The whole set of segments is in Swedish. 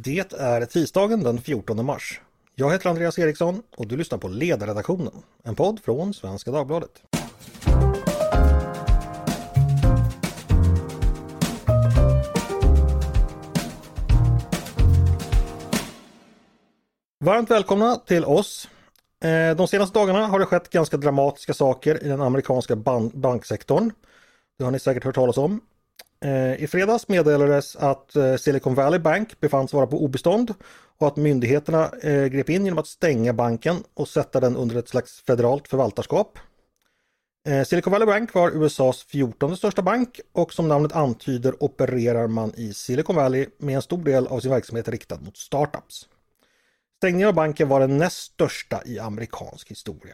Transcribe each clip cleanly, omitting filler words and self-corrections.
Det är tisdagen den 14 mars. Jag heter Andreas Eriksson och du lyssnar på Ledarredaktionen, en podd från Svenska Dagbladet. Varmt välkomna till oss. De senaste dagarna har det skett ganska dramatiska saker i den amerikanska banksektorn. Det har ni säkert hört talas om. I fredags meddelades att Silicon Valley Bank befanns vara på obestånd och att myndigheterna grep in genom att stänga banken och sätta den under ett slags federalt förvaltarskap. Silicon Valley Bank var USAs 14:e största bank och som namnet antyder opererar man i Silicon Valley med en stor del av sin verksamhet riktad mot startups. Stängningen av banken var den näst största i amerikansk historia.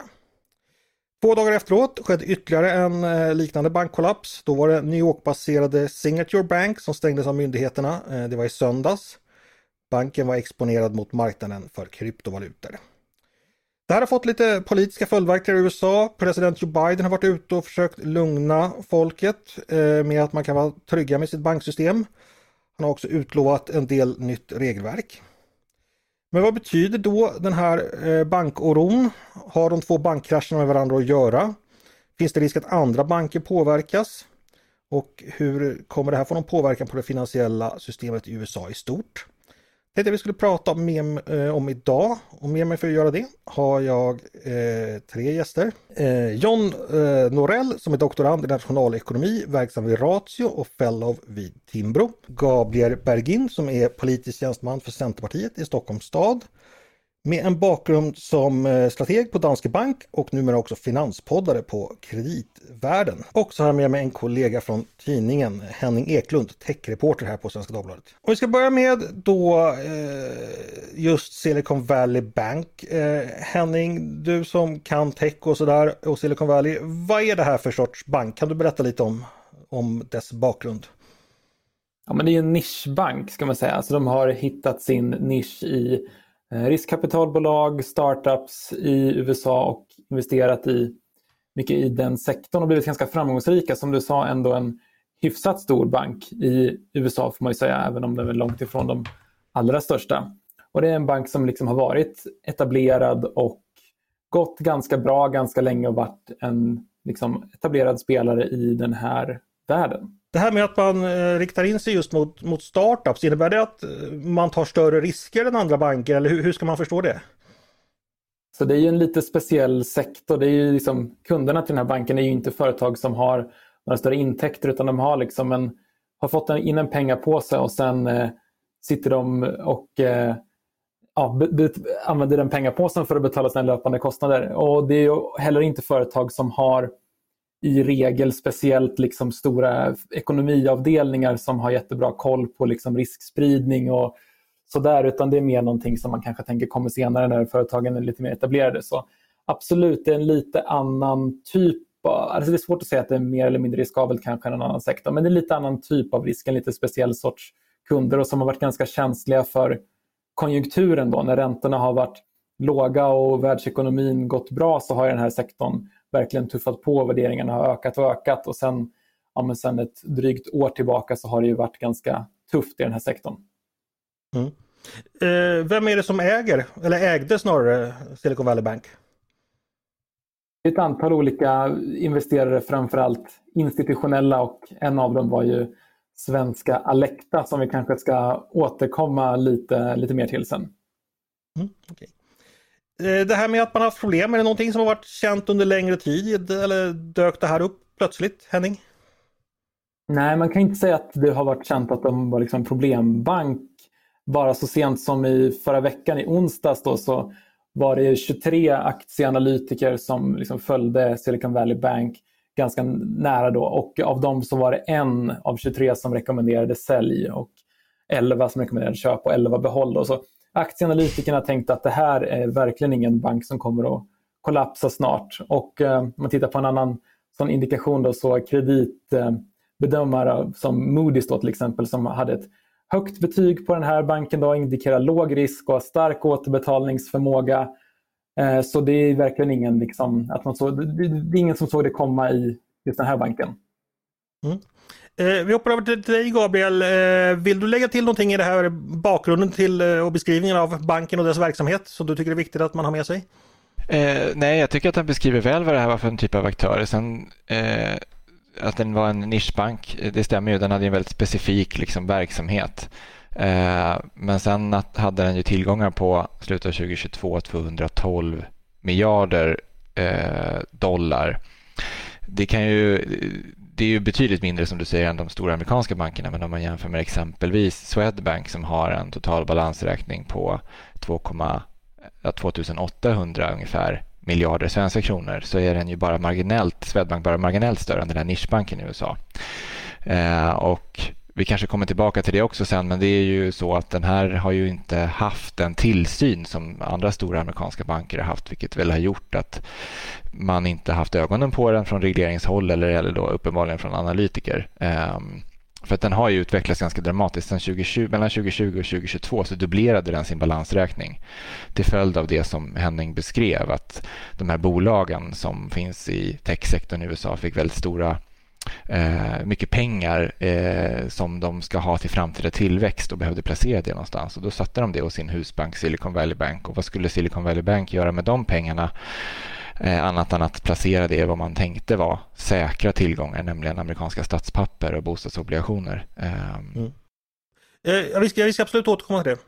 2 dagar efteråt skedde ytterligare en liknande bankkollaps. Då var det New York-baserade Signature Bank som stängdes av myndigheterna. Det var i söndags. Banken var exponerad mot marknaden för kryptovalutor. Det här har fått lite politiska följdverkningar i USA. President Joe Biden har varit ute och försökt lugna folket med att man kan vara trygga med sitt banksystem. Han har också utlovat en del nytt regelverk. Men vad betyder då den här bankoron? Har de två bankkrascherna med varandra att göra? Finns det risk att andra banker påverkas? Och hur kommer det här få någon påverkan på det finansiella systemet i USA i stort? Det tänkte vi skulle prata om idag. Och med mig för att göra det har jag 3 gäster. John Norell som är doktorand i nationalekonomi, verksam vid Ratio och fellow vid Timbro. Gabriel Bergin som är politisk tjänsteman för Centerpartiet i Stockholms stad. Med en bakgrund som strateg på Danske Bank och numera också finanspoddare på Kreditvärlden. Och så har jag med mig en kollega från tidningen, Henning Eklund, techreporter här på Svenska Dagbladet. Och vi ska börja med då just Silicon Valley Bank. Henning, du som kan tech och sådär och Silicon Valley, vad är det här för sorts bank? Kan du berätta lite om dess bakgrund? Ja, men det är en nischbank ska man säga. Alltså de har hittat sin nisch i riskkapitalbolag, startups i USA och investerat mycket i den sektorn och blivit ganska framgångsrika. Som du sa, ändå en hyfsat stor bank i USA får man ju säga, även om den är långt ifrån de allra största. Och det är en bank som liksom har varit etablerad och gått ganska bra ganska länge och varit en liksom etablerad spelare i den här världen. Det här med att man riktar in sig just mot startups, innebär det att man tar större risker än andra banker eller hur ska man förstå det? Så det är ju en lite speciell sektor. Det är ju liksom, kunderna till den här banken är ju inte företag som har några större intäkter utan de har liksom har fått in en pengapåse och sen sitter de och använder den pengapåsen för att betala sina löpande kostnader. Och det är ju heller inte företag som har i regel speciellt liksom stora ekonomiavdelningar som har jättebra koll på liksom riskspridning och sådär, utan det är mer någonting som man kanske tänker kommer senare när företagen är lite mer etablerade. Så absolut, det är en lite annan typ alltså det är svårt att säga att det är mer eller mindre riskabelt kanske än en annan sektor, men det är lite annan typ av risk, en lite speciell sorts kunder och som har varit ganska känsliga för konjunkturen då. När räntorna har varit låga och världsekonomin gått bra så har den här sektorn verkligen tuffat på, värderingarna har ökat och sen ett drygt år tillbaka så har det ju varit ganska tufft i den här sektorn. Mm. Vem är det som ägde snarare Silicon Valley Bank? Ett antal olika investerare, framförallt institutionella, och en av dem var ju svenska Alecta som vi kanske ska återkomma lite mer till sen. Okay. Det här med att man har haft problem, är det någonting som har varit känt under längre tid eller dök det här upp plötsligt, Henning? Nej, man kan inte säga att det har varit känt att de var liksom problembank. Bara så sent som i förra veckan, i onsdags då, så var det 23 aktieanalytiker som liksom följde Silicon Valley Bank ganska nära då. Och av dem så var det 1 av 23 som rekommenderade sälj och 11 som rekommenderade köp och 11 behåll. Och så aktieanalytikerna tänkte att det här är verkligen ingen bank som kommer att kollapsa snart. Och om man tittar på en annan sån indikation då, så kreditbedömare som Moody's då till exempel, som hade ett högt betyg på den här banken då, indikerar låg risk och stark återbetalningsförmåga. Så det är verkligen ingen det är ingen som såg det komma i just den här banken. Mm. Vi hoppar över till dig, Gabriel. Vill du lägga till någonting i det här bakgrunden till och beskrivningen av banken och dess verksamhet som du tycker är viktigt att man har med sig? Nej, jag tycker att den beskriver väl vad det här var för en typ av aktör. Sen att den var en nischbank, det stämmer ju. Den hade en väldigt specifik liksom, verksamhet. Men sen hade den ju tillgångar på slutet av 2022 212 miljarder dollar. Det är ju betydligt mindre som du säger än de stora amerikanska bankerna, men om man jämför med exempelvis Swedbank som har en total balansräkning på 2800 ungefär miljarder svenska kronor, så är den ju Swedbank bara marginellt större än den här nischbanken i USA. Och vi kanske kommer tillbaka till det också sen, men det är ju så att den här har ju inte haft en tillsyn som andra stora amerikanska banker har haft, vilket väl har gjort att man inte haft ögonen på den från regleringshåll eller då uppenbarligen från analytiker. För att den har ju utvecklats ganska dramatiskt. Mellan 2020 och 2022 så dubblerade den sin balansräkning till följd av det som Henning beskrev, att de här bolagen som finns i techsektorn i USA fick väldigt stora mycket pengar som de ska ha till framtida tillväxt och behövde placera det någonstans. Och då satte de det hos sin husbank Silicon Valley Bank. Och vad skulle Silicon Valley Bank göra med de pengarna? Annat än att placera det i vad man tänkte var säkra tillgångar, nämligen amerikanska statspapper och bostadsobligationer. Vi ska absolut återkomma till det.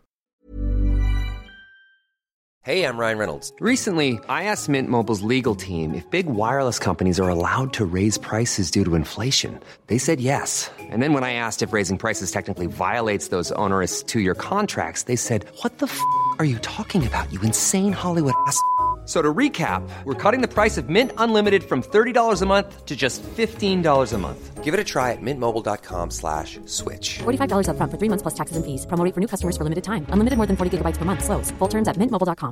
Hey, I'm Ryan Reynolds. Recently, I asked Mint Mobile's legal team if big wireless companies are allowed to raise prices due to inflation. They said yes. And then when I asked if raising prices technically violates those onerous two-year contracts, they said, "What the f*** are you talking about, you insane Hollywood ass?" So to recap, we're cutting the price of Mint Unlimited from $30 a month to just $15 a month. Give it a try at mintmobile.com/switch. $45 up front for 3 months plus taxes and fees. Promo rate for new customers for limited time. Unlimited more than 40 gigabytes per month. Slows full terms at mintmobile.com.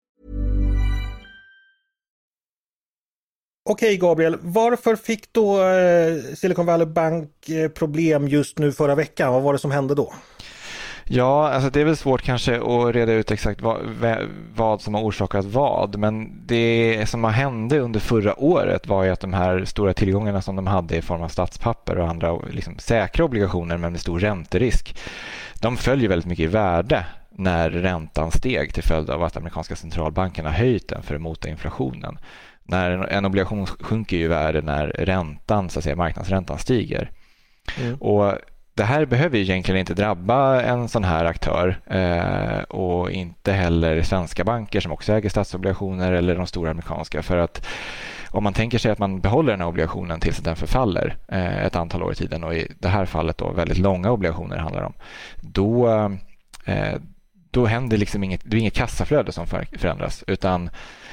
Okej, Gabriel, varför fick då Silicon Valley Bank problem just nu förra veckan? Vad var det som hände då? Ja, alltså det är väl svårt kanske att reda ut exakt vad som har orsakat vad. Men det som har hände under förra året var ju att de här stora tillgångarna som de hade i form av statspapper och andra liksom säkra obligationer men med stor ränterisk, de följer väldigt mycket i värde när räntan steg till följd av att amerikanska centralbanken har höjt den för att mota inflationen. När en obligation sjunker i värde när räntan, så att säga, marknadsräntan stiger. Och det här behöver ju egentligen inte drabba en sån här aktör och inte heller svenska banker som också äger statsobligationer eller de stora amerikanska. För att om man tänker sig att man behåller den här obligationen tills den förfaller ett antal år i tiden, och i det här fallet då väldigt långa obligationer handlar om, då händer liksom inget kassaflöde som förändras, utan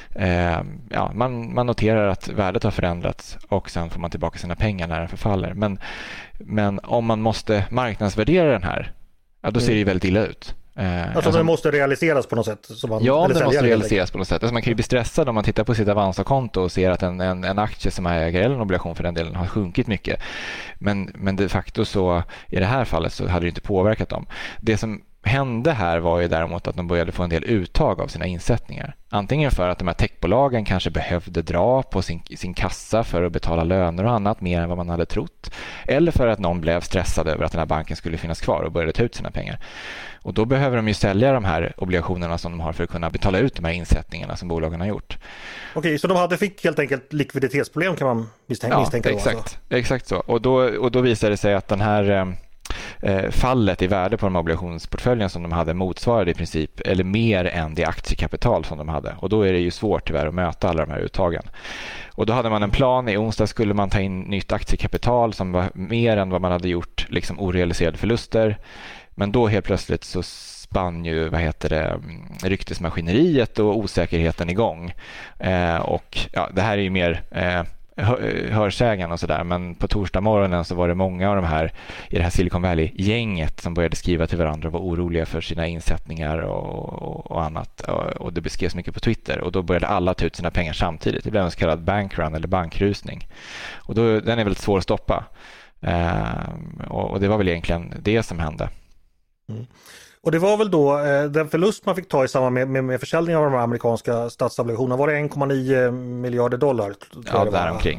man noterar att värdet har förändrats och sen får man tillbaka sina pengar när den förfaller. Men om man måste marknadsvärdera den här, då ser det ju väldigt illa ut. Alltså den måste realiseras på något sätt? Ja, den måste realiseras på något sätt. Alltså man kan ju bli stressad om man tittar på sitt Avanza-konto och ser att en aktie som äger eller en obligation för den delen har sjunkit mycket. Men de facto så i det här fallet så hade det inte påverkat dem. Det som hände här var ju däremot att de började få en del uttag av sina insättningar. Antingen för att de här techbolagen kanske behövde dra på sin kassa för att betala löner och annat mer än vad man hade trott. Eller för att någon blev stressad över att den här banken skulle finnas kvar och började ta ut sina pengar. Och då behöver de ju sälja de här obligationerna som de har för att kunna betala ut de här insättningarna som bolagen har gjort. Okej, så de fick helt enkelt likviditetsproblem kan man misstänka då? Exakt så. Och då visade det sig att den här fallet i värde på de obligationsportföljen som de hade motsvarade i princip eller mer än det aktiekapital som de hade. Och då är det ju svårt tyvärr att möta alla de här uttagen. Och då hade man en plan. I onsdag skulle man ta in nytt aktiekapital som var mer än vad man hade gjort liksom orealiserade förluster. Men då helt plötsligt så spann ju ryktesmaskineriet och osäkerheten igång. Och det här är ju mer hörsägen och sådär, men på torsdag morgonen så var det många av de här i det här Silicon Valley-gänget som började skriva till varandra och var oroliga för sina insättningar och annat, och det beskrevs mycket på Twitter, och då började alla ta ut sina pengar samtidigt. Det blev en så kallad bankrun eller bankrusning, och då, den är väldigt svår att stoppa, och det var väl egentligen det som hände. Och det var väl då den förlust man fick ta i samband med försäljningen av de amerikanska statsobligationerna, var det 1,9 miljarder dollar? Ja, däromkring va?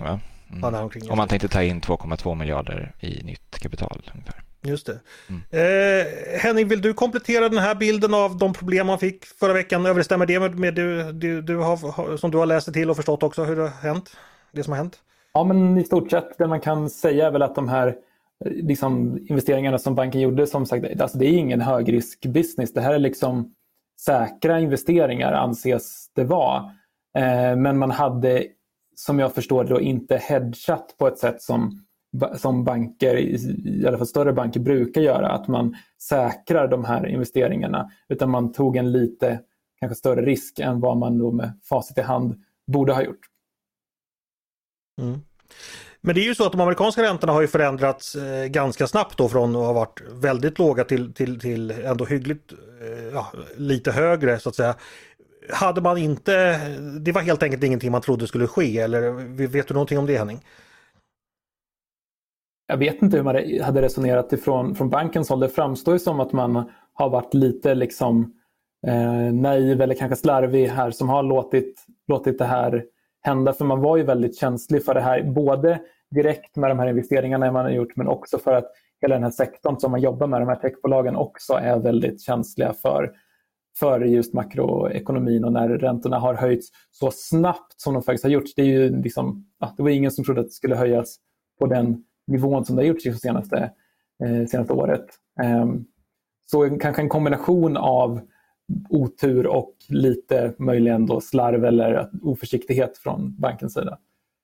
Om man tänkte ta in 2,2 miljarder i nytt kapital ungefär. Just det. Henning, vill du komplettera den här bilden av de problem man fick förra veckan? Överstämmer det med du har, som du har läst till och förstått också hur det har hänt? Det som har hänt? Ja, men i stort sett det man kan säga är väl att de här liksom, investeringarna som banken gjorde, som sagt, alltså det är ingen högrisk business. Det här är liksom säkra investeringar anses det vara. Men man hade, som jag förstår det, då inte hedgat på ett sätt som banker, i alla fall större banker, brukar göra. Att man säkrar de här investeringarna. Utan man tog en lite kanske större risk än vad man då med facit i hand borde ha gjort. Men det är ju så att de amerikanska räntorna har ju förändrats ganska snabbt då, från att ha varit väldigt låga till ändå hyggligt lite högre så att säga. Hade man inte, det var helt enkelt ingenting man trodde skulle ske, eller vet du någonting om det, Henning? Jag vet inte hur man hade resonerat från bankens håll. Det framstår ju som att man har varit lite liksom naiv eller kanske slarvig här, som har låtit det här hända. För man var ju väldigt känslig för det här, både direkt med de här investeringarna man har gjort, men också för att hela den här sektorn som man jobbar med, de här techbolagen, också är väldigt känsliga för just makroekonomin. Och när räntorna har höjts så snabbt som de faktiskt har gjort, det är ju liksom, det var ingen som trodde att det skulle höjas på den nivån som det har gjort det senaste året. Så kanske en kombination av otur och lite möjligen då slarv eller oförsiktighet från bankens sida.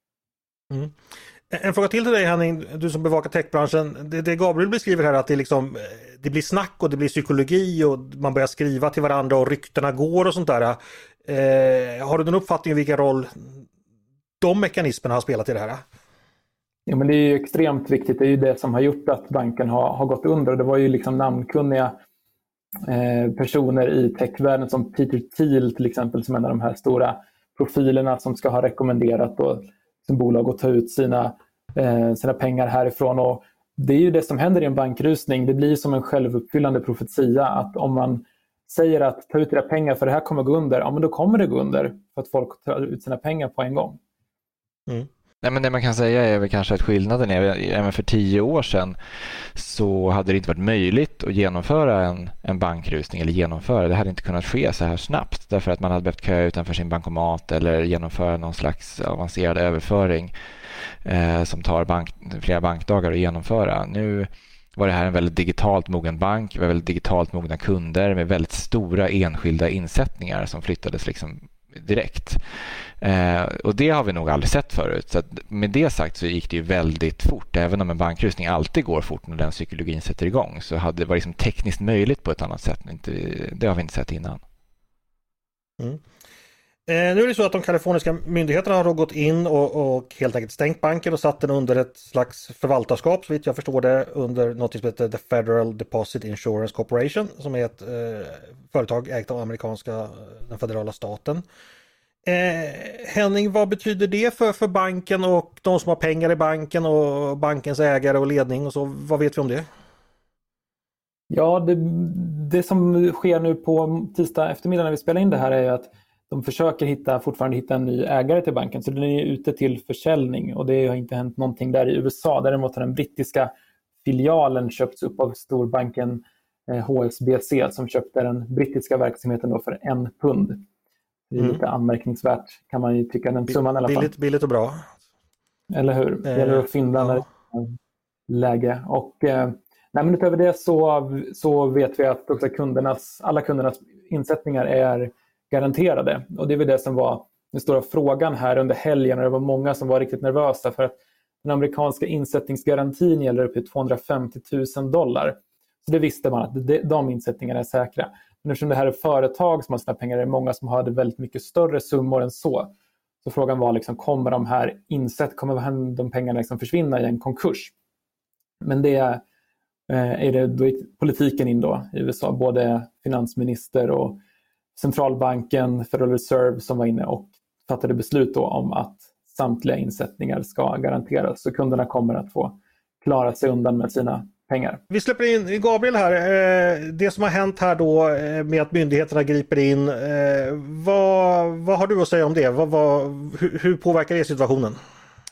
En fråga till dig, Henning, du som bevakar techbranschen. Det Gabriel beskriver här, att det blir snack och det blir psykologi och man börjar skriva till varandra och ryktena går och sånt där. Har du någon uppfattning om vilken roll de mekanismerna har spelat i det här? Ja, men det är ju extremt viktigt. Det är ju det som har gjort att banken har gått under. Och det var ju liksom namnkunniga personer i techvärlden som Peter Thiel till exempel, som är en av de här stora profilerna som ska ha rekommenderat då, som bolag att ta ut sina pengar härifrån. Och det är ju det som händer i en bankrusning. Det blir som en självuppfyllande profetia, att om man säger att ta ut era pengar för det här kommer gå under, ja men då kommer det gå under, för att folk tar ut sina pengar på en gång. Nej, men det man kan säga är väl kanske att skillnaden är, även för 10 år sedan så hade det inte varit möjligt att genomföra en bankrusning, eller det hade inte kunnat ske så här snabbt, därför att man hade behövt köa utanför sin bankomat eller genomföra någon slags avancerad överföring som tar flera bankdagar att genomföra. Nu var det här en väldigt digitalt mogen bank, väldigt digitalt mogna kunder med väldigt stora enskilda insättningar som flyttades liksom direkt. Och det har vi nog aldrig sett förut. Så att med det sagt så gick det ju väldigt fort. Även om en bankrusning alltid går fort när den psykologin sätter igång, så hade det varit liksom tekniskt möjligt på ett annat sätt. Det har vi inte sett innan. Nu är det så att de kaliforniska myndigheterna har gått in och helt enkelt stängt banken och satt den under ett slags förvaltarskap, så vitt jag förstår det, under något som heter The Federal Deposit Insurance Corporation, som är ett företag ägt av den federala staten. Henning, vad betyder det för banken och de som har pengar i banken och bankens ägare och ledning och så? Vad vet vi om det? Ja, det som sker nu på tisdag eftermiddag när vi spelar in det här är ju att de försöker fortfarande hitta en ny ägare till banken, så den är ute till försäljning, och det har inte hänt någonting där i USA. Däremot har den brittiska filialen köpts upp av storbanken HSBC, som köpte den brittiska verksamheten då för £1. Det är lite anmärkningsvärt, kan man ju tycka, den summan i alla fall. Billigt och bra. Eller hur? Det gäller att finna läge. Och men utöver det så vet vi att också alla kundernas insättningar är garanterade. Och det är väl det som var den stora frågan här under helgen, och det var många som var riktigt nervösa, för att den amerikanska insättningsgarantin gäller upp till $250,000. Så det visste man att de insättningarna är säkra. Men eftersom det här är företag som har sina pengar, är det många som hade väldigt mycket större summor än så. Så frågan var liksom, kommer de pengarna liksom försvinna i en konkurs? Men det är det då politiken in då i USA, både finansminister och centralbanken, Federal Reserve, som var inne och fattade beslut då om att samtliga insättningar ska garanteras, så kunderna kommer att få klara sig undan med sina pengar. Vi släpper in Gabriel här. Det som har hänt här då med att myndigheterna griper in, vad har du att säga om det? Hur påverkar det situationen?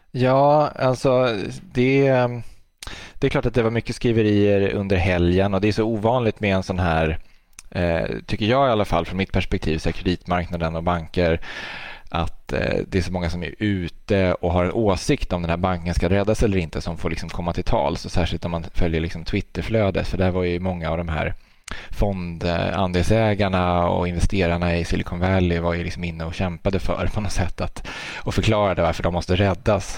Ja, alltså det är klart att det var mycket skriverier under helgen och det är så ovanligt med en sån här, tycker jag i alla fall från mitt perspektiv, så kreditmarknaden och banker, att det är så många som är ute och har en åsikt om den här banken ska räddas eller inte som får liksom komma till tal. Så särskilt om man följer liksom Twitterflödet, för där var ju många av de här fondandelsägarna och investerarna i Silicon Valley var ju liksom inne och kämpade för på något sätt och förklarade varför de måste räddas.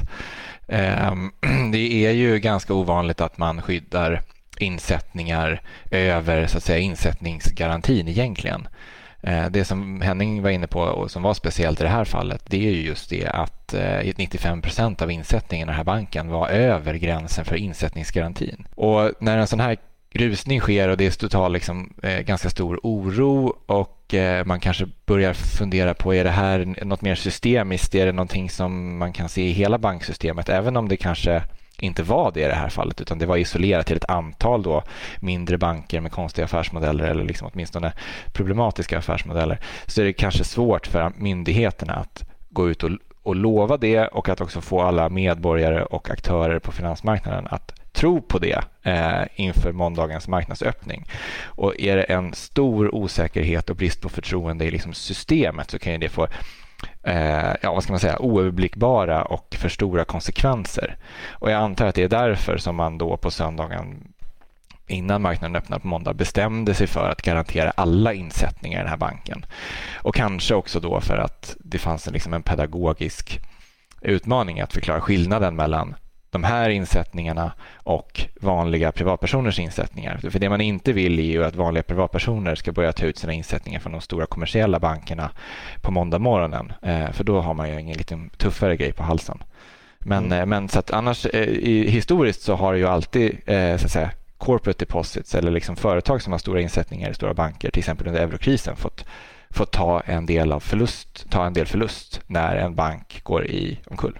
Det är ju ganska ovanligt att man skyddar insättningar över så att säga insättningsgarantin egentligen. Det som Henning var inne på och som var speciellt i det här fallet, det är ju just det att 95% av insättningen i den här banken var över gränsen för insättningsgarantin. Och när en sån här rusning sker och det är totalt liksom, ganska stor oro och man kanske börjar fundera på, är det här något mer systemiskt? Är det någonting som man kan se i hela banksystemet? Även om det kanske inte var det i det här fallet, utan det var isolerat till ett antal då mindre banker med konstiga affärsmodeller eller liksom åtminstone problematiska affärsmodeller, så är det kanske svårt för myndigheterna att gå ut och lova det och att också få alla medborgare och aktörer på finansmarknaden att tro på det inför måndagens marknadsöppning. Och är det en stor osäkerhet och brist på förtroende i liksom systemet, så kan ju det få vad ska man säga, oöverblickbara och för stora konsekvenser. Och jag antar att det är därför som man då på söndagen innan marknaden öppnar på måndag bestämde sig för att garantera alla insättningar i den här banken. Och kanske också då för att det fanns en pedagogisk utmaning att förklara skillnaden mellan de här insättningarna och vanliga privatpersoners insättningar. För det man inte vill är ju att vanliga privatpersoner ska börja ta ut sina insättningar från de stora kommersiella bankerna på måndag morgonen. För då har man ju en lite tuffare grej på halsen. Men så att annars historiskt så har ju alltid så att säga corporate deposits eller liksom företag som har stora insättningar i stora banker, till exempel under eurokrisen, fått ta en del förlust när en bank går i omkull.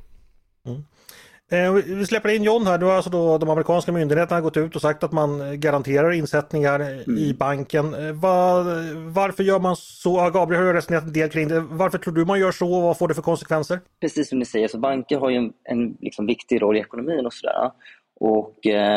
Vi släpper in John här. Du har alltså då de amerikanska myndigheterna gått ut och sagt att man garanterar insättningar i banken. Varför gör man så? Gabriel har resonerat en del kring det. Varför tror du man gör så och vad får det för konsekvenser? Precis som ni säger, så banker har ju en liksom viktig roll i ekonomin och sådär. Och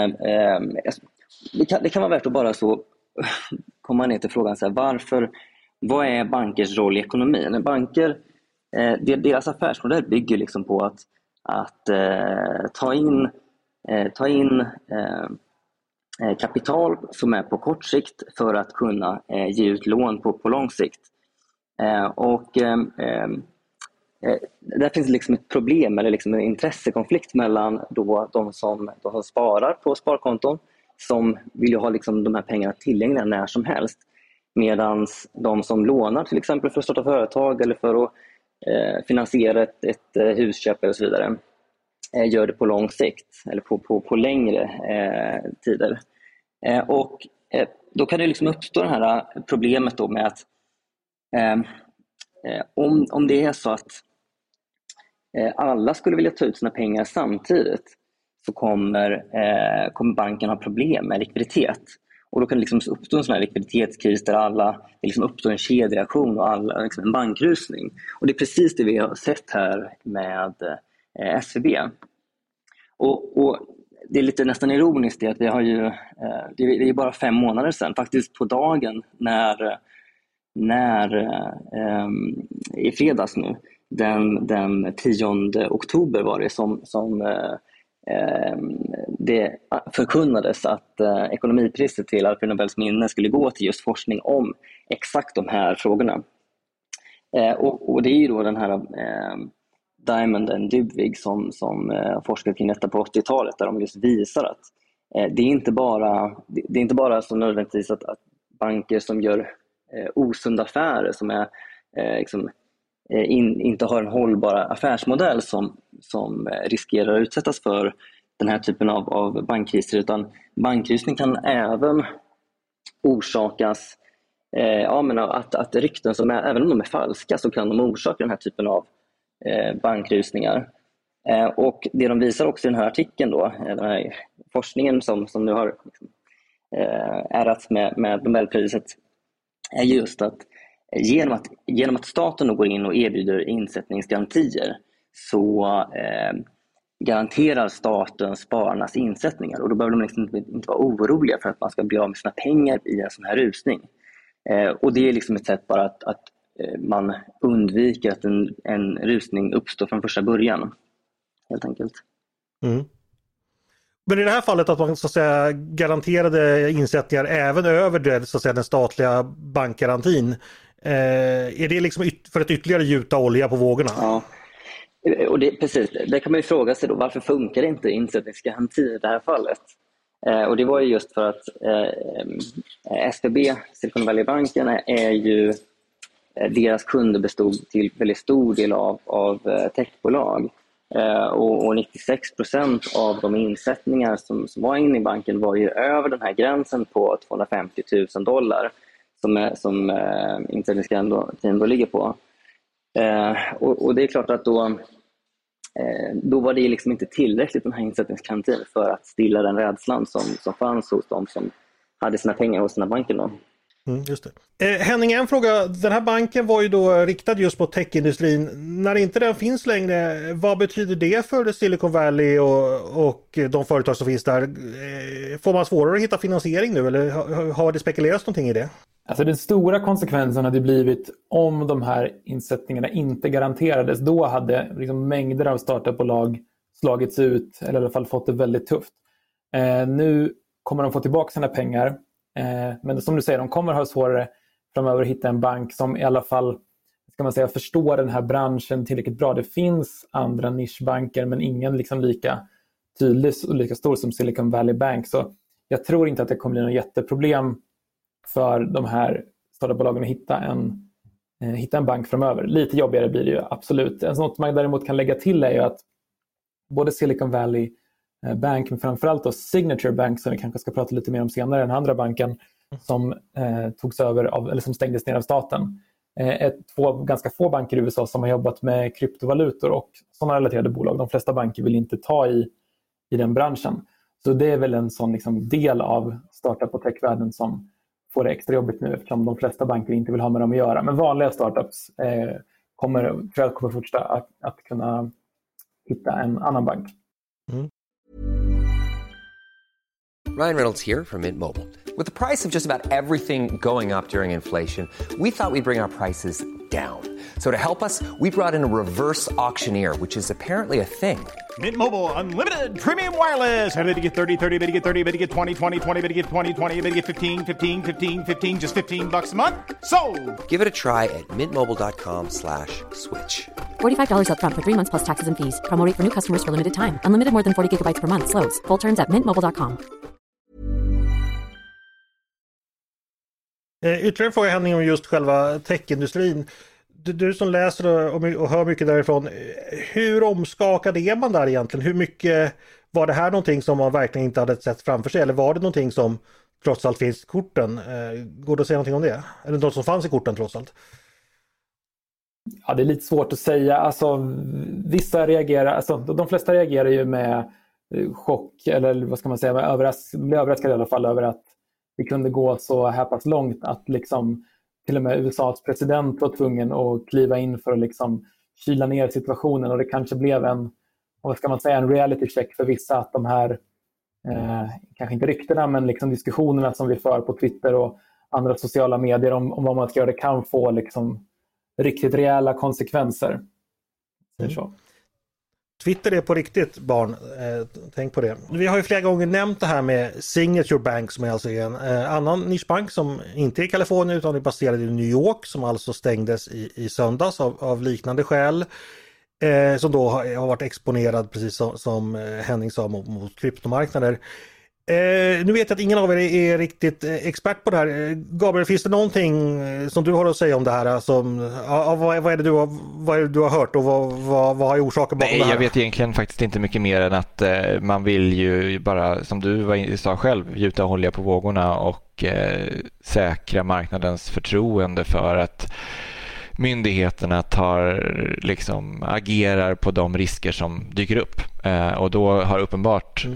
det kan vara värt att bara så komma ner till frågan så här, vad är bankers roll i ekonomin? Banker, deras affärsmodell bygger liksom på att ta in kapital som är på kort sikt för att kunna ge ut lån på lång sikt. Där finns liksom ett problem eller liksom en intressekonflikt mellan då de som sparar på sparkonton, som vill ju ha liksom de här pengarna tillgängliga när som helst, medan de som lånar till exempel för att starta företag eller för att finansiera ett husköp eller så vidare gör det på lång sikt eller på längre tider. Då kan det liksom uppstå det här problemet då med att om det är så att alla skulle vilja ta ut sina pengar samtidigt, så kommer banken ha problem med likviditet. Och då kan det liksom uppstå en sån här likviditetskris där det liksom uppstår en kedjereaktion och liksom en bankrusning. Och det är precis det vi har sett här med SVB. Och det är lite nästan ironiskt att vi har ju, det är bara 5 månader sedan, faktiskt på dagen när i fredags nu, den 10 oktober var det som det förkunnades att ekonomipriset till Alfred Nobels minne skulle gå till just forskning om exakt de här frågorna. Och det är ju då den här Diamond and Dybvig som forskade kring detta på 80-talet, där de just visar att det är inte bara så nödvändigtvis att banker som gör osunda affärer, som är inte har en hållbar affärsmodell som riskerar att utsättas för den här typen av bankkriser, utan bankrysning kan även orsakas att rykten som även om de är falska, så kan de orsaka den här typen av bankrysningar. Och det de visar också i den här artikeln då, den här forskningen som nu har ärats med Nobelpriset, är just att genom att staten går in och erbjuder insättningsgarantier, så garanterar staten spararnas insättningar, och då behöver de liksom inte vara oroliga för att man ska bli av med sina pengar i en sån här rusning. Och det är liksom ett sätt bara att man undviker att en rusning uppstår från första början, helt enkelt. Mm. Men i det här fallet att man så att säga garanterade insättningar även över det, så att säga, den statliga bankgarantin, är det liksom för att ytterligare gjuta olja på vågorna? Ja, och precis. Där kan man ju fråga sig då, varför funkar inte insättningsgaranti i det här fallet? Och det var ju just för att SVB, Silicon Valley-banken, är ju, deras kunder bestod till väldigt stor del av techbolag. Och 96% av de insättningar som var inne i banken var ju över den här gränsen på $250,000 som insättningsgarantin då ligger på. Och det är klart att då var det liksom inte tillräckligt, den här insättningsgarantin, för att stilla den rädslan som fanns hos de som hade sina pengar hos sina banker då. Just det. Henning, en fråga. Den här banken var ju då riktad just på techindustrin. När inte den finns längre, vad betyder det för Silicon Valley och de företag som finns där? Får man svårare att hitta finansiering nu, eller har det spekulerats någonting i det? Alltså den stora konsekvensen hade blivit om de här insättningarna inte garanterades. Då hade liksom mängder av startupbolag slagits ut, eller i alla fall fått det väldigt tufft. Nu kommer de få tillbaka sina pengar. Men som du säger, de kommer ha svårare framöver att hitta en bank som i alla fall, ska man säga, förstår den här branschen tillräckligt bra. Det finns andra nischbanker, men ingen liksom lika tydlig och lika stor som Silicon Valley Bank. Så jag tror inte att det kommer bli något jätteproblem för de här startupbolagen att hitta en bank framöver. Lite jobbigare blir det ju, absolut. Något man däremot kan lägga till är ju att både Silicon Valley Bank, men framförallt då Signature Bank, som vi kanske ska prata lite mer om senare, den andra banken som togs över eller som stängdes ner av staten. Två ganska få banker i USA som har jobbat med kryptovalutor och sådana relaterade bolag. De flesta banker vill inte ta i den branschen. Så det är väl en sån liksom del av startup- och techvärlden som får det extra jobbigt nu, eftersom de flesta banker inte vill ha med dem att göra. Men vanliga startups kommer fortsätta att kunna hitta en annan bank. Mm. Ryan Reynolds here from Mint Mobile. With the price of just about everything going up during inflation, we thought we'd bring our prices down. So to help us, we brought in a reverse auctioneer, which is apparently a thing. Mint Mobile Unlimited Premium Wireless. How to get 30, 30, bit to get 30, bit to get 20, 20, 20, bit to get 20, 20, bit to get 15, 15, 15, 15, just $15 a month? Sold! Give it a try at mintmobile.com/switch. $45 up front for 3 months plus taxes and fees. Promo rate for new customers for limited time. Unlimited more than 40 gigabytes per month. Slows full terms at mintmobile.com. Ytterligare en fråga, Henning, om just själva techindustrin. Du som läser och hör mycket därifrån, hur omskakad är man där egentligen? Hur mycket var det här någonting som man verkligen inte hade sett framför sig, eller var det någonting som trots allt finns i korten? Går det att säga någonting om det? Eller något som fanns i korten trots allt? Ja, det är lite svårt att säga. Alltså, vissa reagerar, alltså, de flesta reagerar ju med chock, eller vad ska man säga, blir överraskade i alla fall över att det kunde gå så här pass långt att liksom till och med USAs president var tvungen att kliva in för att liksom kyla ner situationen, och det kanske blev en reality check för vissa, att de här kanske inte ryktena, men liksom diskussionerna som vi för på Twitter och andra sociala medier om vad man ska göra, det kan få liksom riktigt rejäla konsekvenser. Så. Twitter är på riktigt, barn. Tänk på det. Vi har ju flera gånger nämnt det här med Signature Bank, som är alltså en annan nischbank som inte är i Kalifornien utan är baserad i New York, som alltså stängdes i söndags av liknande skäl. Som då har varit exponerad, precis som Henning sa, mot kryptomarknader. Nu vet jag att ingen av er är riktigt expert på det här. Gabriel, finns det någonting som du har att säga om det här? Vad är det du har hört och vad har orsaken bakom det här? Jag vet egentligen faktiskt inte mycket mer än att man vill ju bara, som du sa själv, gjuta olja på vågorna och säkra marknadens förtroende för att myndigheterna agerar på de risker som dyker upp. Och då har uppenbart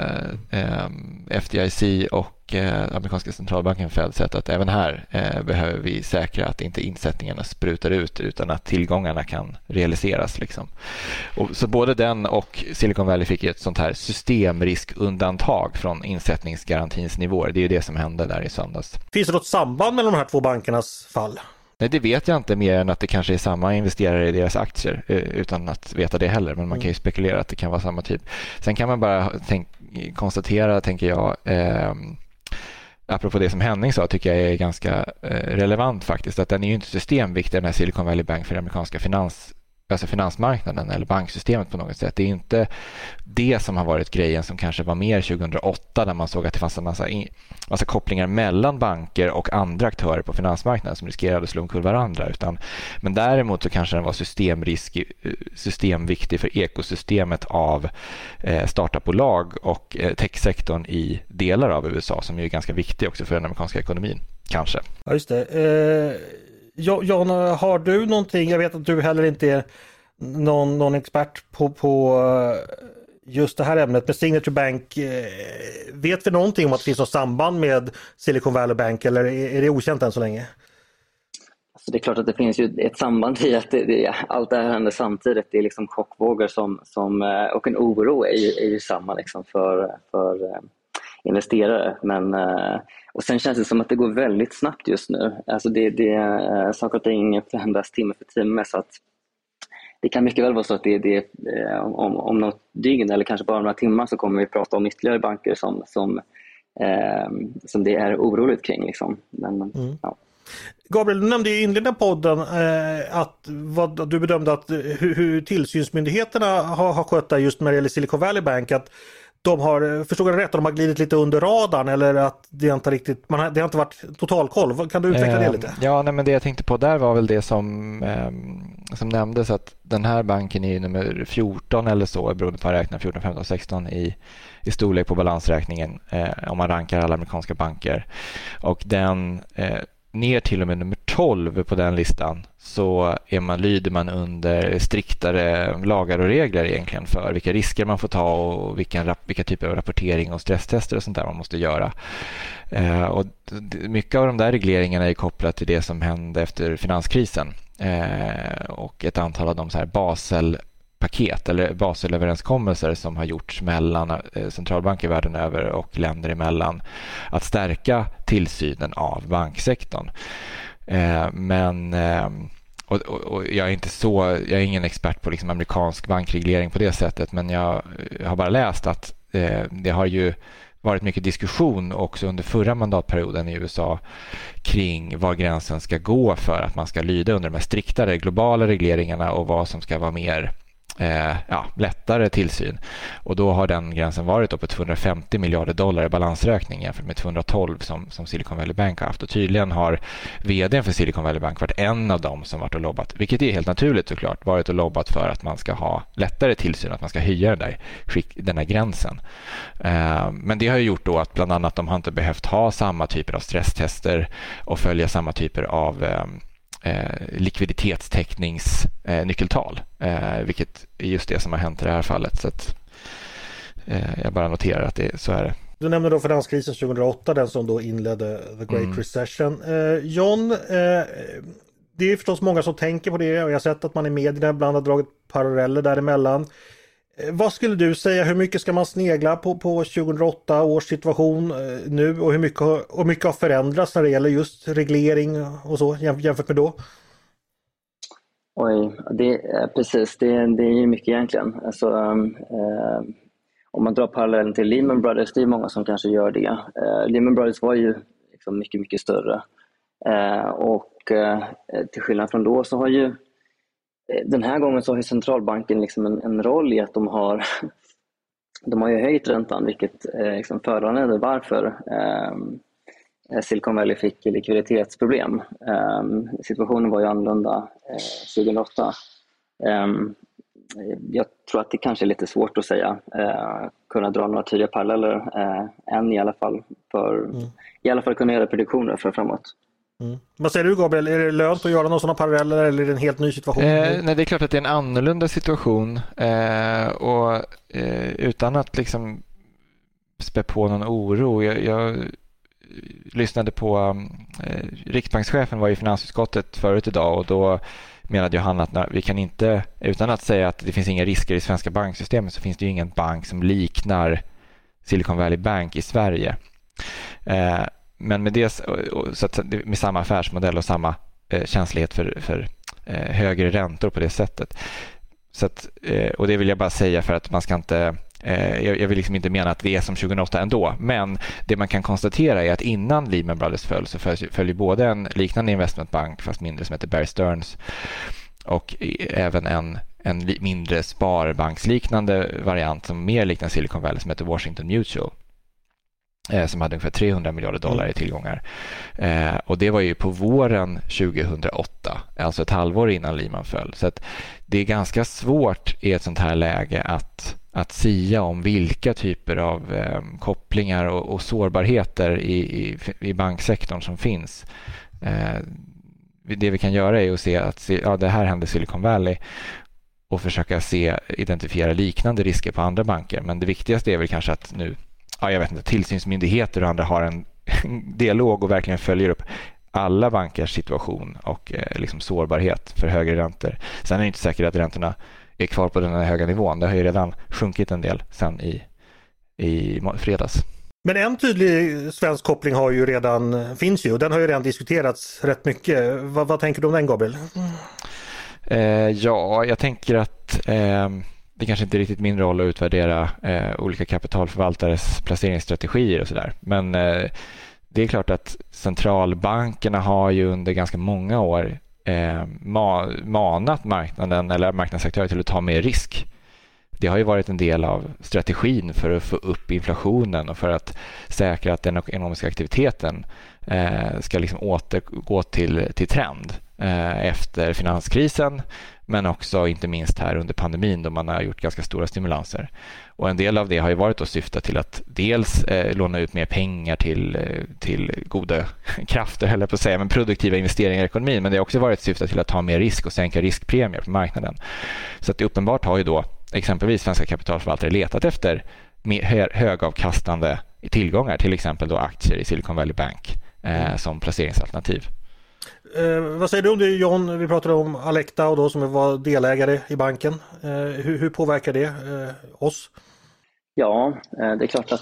FDIC och amerikanska centralbanken Fed sett att även här behöver vi säkra att inte insättningarna sprutar ut utan att tillgångarna kan realiseras. Och så både den och Silicon Valley fick ett sånt här systemriskundantag från insättningsgarantins nivåer. Det är ju det som hände där i söndags. Finns det något samband mellan de här två bankernas fall? Nej, det vet jag inte mer än att det kanske är samma investerare i deras aktier utan att veta det heller. Men man kan ju spekulera att det kan vara samma typ. Sen kan man bara konstatera, tänker jag, apropå det som Henning sa, tycker jag är ganska relevant faktiskt, att den är ju inte systemviktig, den här Silicon Valley Bank, för den amerikanska finansmarknaden eller banksystemet på något sätt. Det är inte det som har varit grejen som kanske var mer 2008 där man såg att det fanns en massa kopplingar mellan banker och andra aktörer på finansmarknaden som riskerade att slå omkull varandra. Men däremot så kanske den var systemviktig för ekosystemet av startupbolag och techsektorn i delar av USA som är ganska viktig också för den amerikanska ekonomin, kanske. Ja, just det. Jan, har du någonting? Jag vet att du heller inte är någon expert på just det här ämnet med Signature Bank. Vet vi någonting om att det finns något samband med Silicon Valley Bank eller är det okänt än så länge? Alltså det är klart att det finns ju ett samband i att allt det här händer samtidigt. Det är liksom chockvågor och en oro är ju samma liksom för investerare. Men och sen känns det som att det går väldigt snabbt just nu. Alltså saker och ting förändras timme för timme, så att det kan mycket väl vara så att om något dygn eller kanske bara några timmar så kommer vi prata om ytterligare banker som det är oroligt kring liksom. Men, ja. Gabriel, du nämnde i inledningen av podden att du bedömde att hur tillsynsmyndigheterna har skött det just när det gäller Silicon Valley Bank, att de har, förstod jag rätt, de har glidit lite under radarn eller att det inte riktigt, det har inte varit totalkoll. Kan du utveckla det lite? Ja, men det jag tänkte på där var väl det som nämndes, att den här banken är nummer 14 eller så, beroende på att räkna 14, 15, 16 i storlek på balansräkningen om man rankar alla amerikanska banker. Och den ner till och med nummer 12 på den listan så lyder man under striktare lagar och regler egentligen för vilka risker man får ta och vilka typer av rapportering och stresstester och sånt där man måste göra. Och mycket av de där regleringarna är kopplat till det som hände efter finanskrisen och ett antal av de så här Basel-paket eller Basel-överenskommelser som har gjorts mellan centralbanker världen över och länder emellan att stärka tillsynen av banksektorn. Och jag är ingen expert på liksom amerikansk bankreglering på det sättet, men jag har bara läst att det har ju varit mycket diskussion också under förra mandatperioden i USA kring var gränsen ska gå för att man ska lyda under de här striktare globala regleringarna och vad som ska vara mer lättare tillsyn. Och då har den gränsen varit på $250 miljarder i balansräkning jämfört med 212 som Silicon Valley Bank har haft. Och tydligen har vdn för Silicon Valley Bank varit en av dem som varit och lobbat, vilket är helt naturligt såklart, varit och lobbat för att man ska ha lättare tillsyn, att man ska höja den här gränsen. Men det har ju gjort då att bland annat de har inte behövt ha samma typer av stresstester och följa samma typer av likviditetstäckningsnyckeltal, vilket är just det som har hänt i det här fallet. Så att, jag bara noterar att så är det. Du nämnde då finanskrisen 2008, den som då inledde The Great Recession. John, det är förstås många som tänker på det och jag har sett att man i medierna ibland har dragit paralleller däremellan. Vad skulle du säga, hur mycket ska man snegla på 2008 års situation nu och hur mycket har förändrats när det gäller just reglering och så jämfört med då? Oj, precis. Det är ju mycket egentligen. Alltså, om man drar parallellen till Lehman Brothers, det är många som kanske gör det. Lehman Brothers var ju liksom mycket, mycket större. Och till skillnad från då så har ju den här gången så har ju centralbanken liksom en roll i att de har ju höjt räntan, vilket liksom föranledde varför Silicon Valley fick likviditetsproblem. Situationen var ju annorlunda 2008. Jag tror att det kanske är lite svårt att säga, kunna dra några tydliga paralleller än i alla fall kunna göra prediktioner för framåt. Vad säger du, Gabriel? Är det lönt att göra några sådana paralleller eller är det en helt ny situation? Nej, det är klart att det är en annorlunda situation och utan att liksom spä på någon oro. Jag lyssnade på Riksbankschefen var i finansutskottet förut idag och då menade han att vi kan inte, utan att säga att det finns inga risker i svenska banksystemet, så finns det ju ingen bank som liknar Silicon Valley Bank i Sverige. Men med det, så att, med samma affärsmodell och samma känslighet för högre räntor på det sättet. Så att, och det vill jag bara säga för att man ska inte... Jag vill liksom inte mena att det är som 2008 ändå, men det man kan konstatera är att innan Lehman Brothers föll så följer både en liknande investmentbank fast mindre som heter Bear Stearns och även en mindre sparbanksliknande variant som mer liknar Silicon Valley som heter Washington Mutual som hade ungefär $300 miljarder i tillgångar. Och det var ju på våren 2008, alltså ett halvår innan Lehman föll. Så att det är ganska svårt i ett sånt här läge att sia om vilka typer av kopplingar och sårbarheter i banksektorn som finns. Det vi kan göra är att se att det här händer Silicon Valley och försöka identifiera liknande risker på andra banker. Men det viktigaste är väl kanske att nu jag vet inte, tillsynsmyndigheter och andra har en dialog och verkligen följer upp alla bankers situation och liksom sårbarhet för högre räntor. Sen är det inte säkert att räntorna är kvar på den här höga nivån. Det har ju redan sjunkit en del sen i fredags. Men en tydlig svensk koppling finns ju och den har ju redan diskuterats rätt mycket. Vad tänker du om den, Gabriel? Jag tänker att det kanske inte är riktigt min roll att utvärdera olika kapitalförvaltares placeringsstrategier och sådär. Men det är klart att centralbankerna har ju under ganska många år manat marknaden eller marknadsaktörer till att ta mer risk. Det har ju varit en del av strategin för att få upp inflationen och för att säkra att den ekonomiska aktiviteten ska liksom återgå till trend efter finanskrisen, men också inte minst här under pandemin då man har gjort ganska stora stimulanser. Och en del av det har ju varit att syfta till att dels låna ut mer pengar till goda krafter, eller på att säga, men produktiva investeringar i ekonomin, men det har också varit syfta till att ta mer risk och sänka riskpremier på marknaden. Så att det uppenbart har ju då exempelvis svenska kapitalförvaltare letat efter högavkastande tillgångar, till exempel då aktier i Silicon Valley Bank som placeringsalternativ. Vad säger du om det, John? Vi pratade om Alecta och då som var delägare i banken. Hur påverkar det oss? Ja, det är klart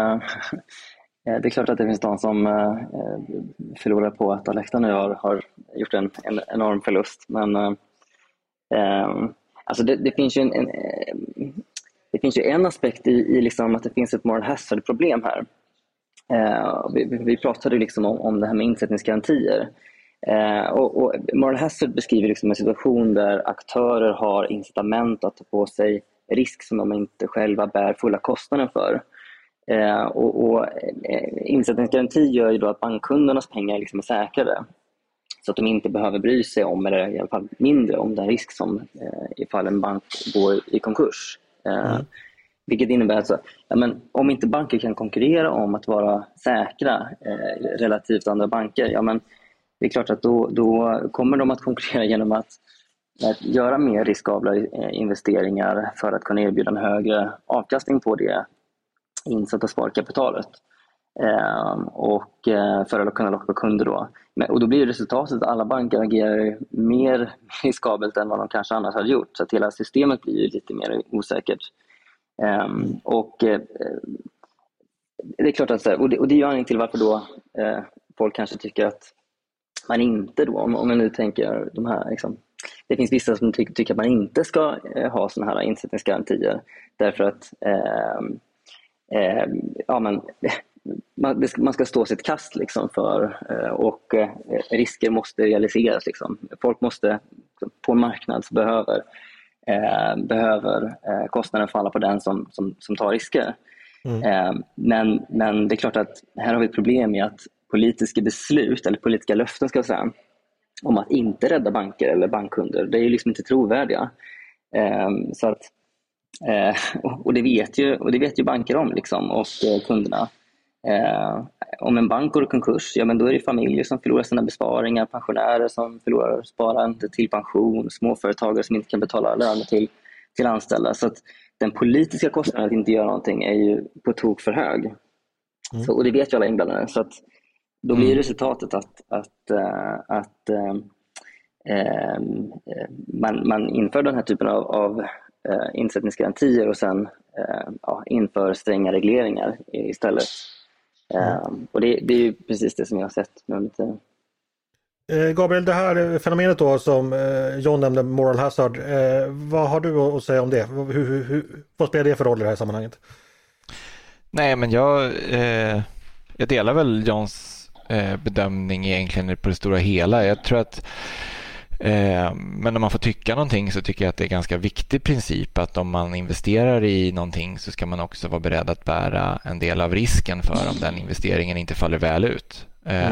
att det finns de som förlorar på att Alecta nu har gjort en enorm förlust. Men alltså det finns ju det finns ju en aspekt i liksom att det finns ett moral hazard-problem här. Vi pratade liksom om det här med insättningsgarantier. Och moral hazard beskriver liksom en situation där aktörer har incitament att ta på sig risk som de inte själva bär fulla kostnaden för. Och insättningsgaranti gör ju då att bankkundernas pengar liksom är säkrade. Så att de inte behöver bry sig om, eller i alla fall mindre om den risk som ifall en bank går i konkurs. Vilket innebär att om inte banker kan konkurrera om att vara säkra relativt andra banker, men det är klart att då kommer de att konkurrera genom att göra mer riskabla investeringar för att kunna erbjuda en högre avkastning på det insatta sparkapitalet. Och för att kunna locka kunder då. Och då blir resultatet att alla banker agerar mer riskabelt än vad de kanske annars hade gjort. Så att hela systemet blir lite mer osäkert. Och det är klart att och det är ju anledningen till varför då folk kanske tycker att man inte då, om man nu tänker de här liksom, det finns vissa som tycker att man inte ska ha såna här insättningsgarantier därför att man ska stå sitt kast liksom för och risker måste realiseras liksom. Folk måste på en marknad behöver kostnaden falla på den som tar risker. Men det är klart att här har vi ett problem med att politiska beslut eller politiska löften ska jag säga om att inte rädda banker eller bankkunder, det är ju liksom inte trovärdiga. Så att och det vet ju banker om liksom, och kunderna. Om en bank går i konkurs, ja men då är det familjer som förlorar sina besparingar, pensionärer som förlorar sparande till pension, småföretagare som inte kan betala löner till anställda. Så att den politiska kostnaden att inte göra någonting är ju på tok för hög. Så, och det vet ju alla inblandade. Så att då blir resultatet att man inför den här typen av insättningsgarantier och sen inför stränga regleringar istället. Och det är ju precis det som jag har sett med tiden. Gabriel, det här fenomenet då som John nämnde, moral hazard, vad har du att säga om det? Vad spelar det för roll i det här sammanhanget? Nej, men jag delar väl Johns bedömning egentligen på det stora hela. Jag tror att men om man får tycka någonting så tycker jag att det är en ganska viktig princip att om man investerar i någonting så ska man också vara beredd att bära en del av risken för om den investeringen inte faller väl ut.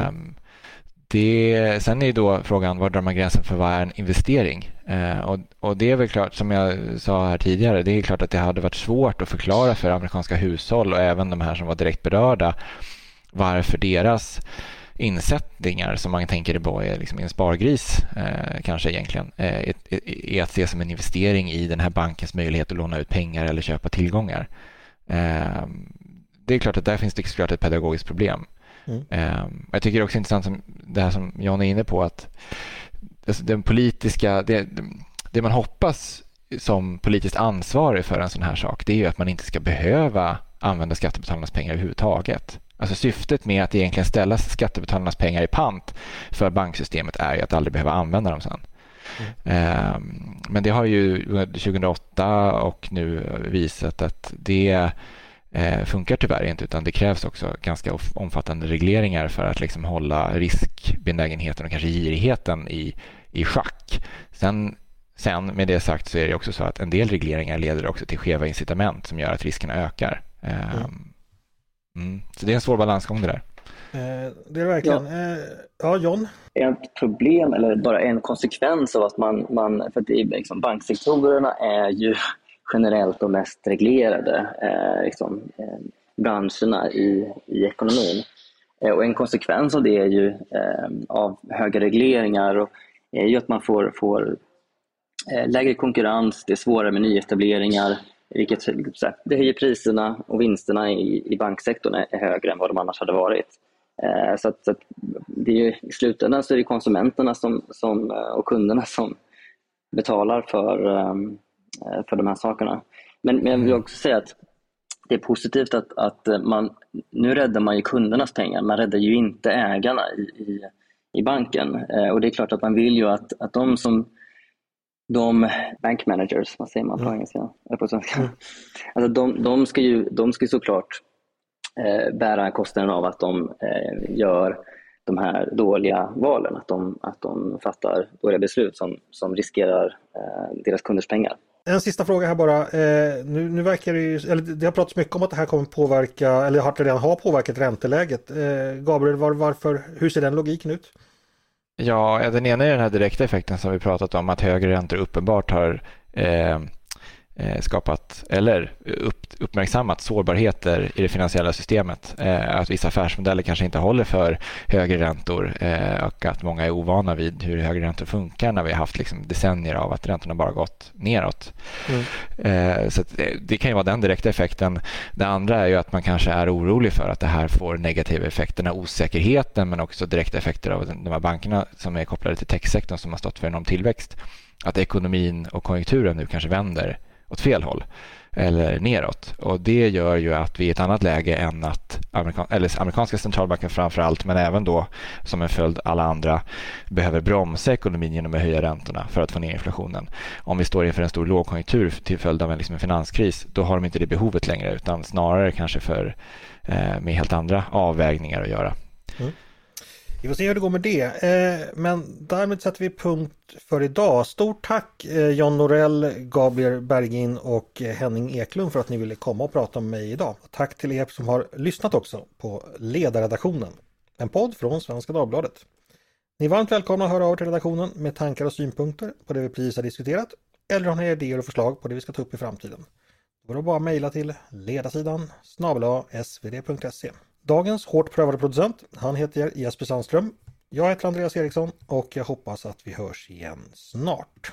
Sen är ju då frågan, var drar man gränsen för vad är en investering? Och det är väl klart, som jag sa här tidigare, det är klart att det hade varit svårt att förklara för amerikanska hushåll och även de här som var direkt berörda varför deras insättningar som man tänker på är liksom en spargris kanske egentligen är att se som en investering i den här bankens möjlighet att låna ut pengar eller köpa tillgångar. Det är klart att där finns det såklart ett pedagogiskt problem. Jag tycker det är också intressant som det här som John är inne på att den politiska det man hoppas som politiskt ansvarig för en sån här sak, det är ju att man inte ska behöva använda skattebetalarnas pengar överhuvudtaget. Alltså syftet med att egentligen ställa skattebetalarnas pengar i pant för banksystemet är ju att aldrig behöva använda dem sen. Men det har ju 2008 och nu visat att det funkar tyvärr inte, utan det krävs också ganska omfattande regleringar för att liksom hålla riskbenägenheten och kanske girigheten i schack. Sen med det sagt så är det också så att en del regleringar leder också till skeva incitament som gör att riskerna ökar. Så det är en svår balansgång det där. Det är det verkligen. Ja, John? Ett problem eller bara en konsekvens av att man för att det är liksom, banksektorerna är ju generellt de mest reglerade branscherna i ekonomin. Och en konsekvens av det är ju av höga regleringar och är ju att man får lägre konkurrens, det är svårare med nyetableringar, vilket det höjer priserna och vinsterna i banksektorn är högre än vad de annars hade varit. Så att det är ju, i slutändan så är det konsumenterna och kunderna som betalar för de här sakerna. Men jag vill också säga att det är positivt att nu räddar man ju kundernas pengar, man räddar ju inte ägarna i banken. Och det är klart att man vill ju att de bank managers, vad säger man på engelska? På svenska. Alltså de ska ju såklart bära kostnaden av att de gör de här dåliga valen, att de fattar dåliga beslut som riskerar deras kunders pengar. En sista fråga här bara. Nu verkar det ju, eller det har pratats mycket om att det här kommer påverka, eller redan har påverkat ränteläget. Gabriel, hur ser den logiken ut? Ja, den ena är den här direkta effekten som vi pratat om, att högre räntor uppenbart har skapat eller uppmärksammat sårbarheter i det finansiella systemet. Att vissa affärsmodeller kanske inte håller för högre räntor och att många är ovana vid hur högre räntor funkar när vi har haft liksom decennier av att räntorna bara gått neråt. Så det kan ju vara den direkta effekten. Det andra är ju att man kanske är orolig för att det här får negativa effekter, osäkerheten, men också direkta effekter av de här bankerna som är kopplade till techsektorn som har stått för enorm tillväxt. Att ekonomin och konjunkturen nu kanske vänder åt fel håll eller neråt. Och det gör ju att vi är i ett annat läge än att amerikanska centralbanken framförallt, men även då som en följd alla andra, behöver bromsa ekonomin genom att höja räntorna för att få ner inflationen. Om vi står inför en stor lågkonjunktur till följd av en finanskris, då har de inte det behovet längre, utan snarare kanske med helt andra avvägningar att göra. Vi får se hur det går med det. Men därmed sätter vi punkt för idag. Stort tack John Norell, Gabriel Bergin och Henning Eklund för att ni ville komma och prata med mig idag. Och tack till er som har lyssnat också på Ledarredaktionen, en podd från Svenska Dagbladet. Ni är varmt välkomna att höra av er till redaktionen med tankar och synpunkter på det vi precis har diskuterat, eller om ni har idéer och förslag på det vi ska ta upp i framtiden. Då är det bara att mejla till ledarsidan @svd.se. Dagens hårt prövade producent, han heter Jesper Sandström. Jag heter Andreas Eriksson och jag hoppas att vi hörs igen snart.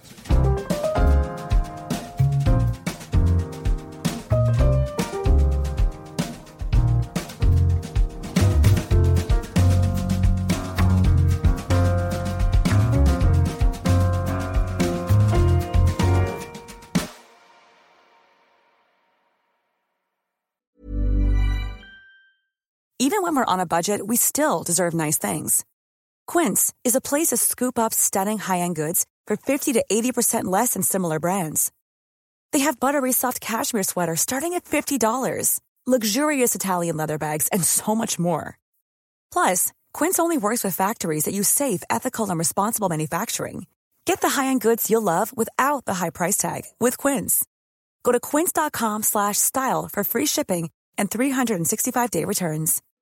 Even when we're on a budget, we still deserve nice things. Quince is a place to scoop up stunning high-end goods for 50 to 80% less than similar brands. They have buttery soft cashmere sweaters starting at $50, luxurious Italian leather bags, and so much more. Plus, Quince only works with factories that use safe, ethical, and responsible manufacturing. Get the high-end goods you'll love without the high price tag with Quince. Go to quince.com/style for free shipping and 365-day returns.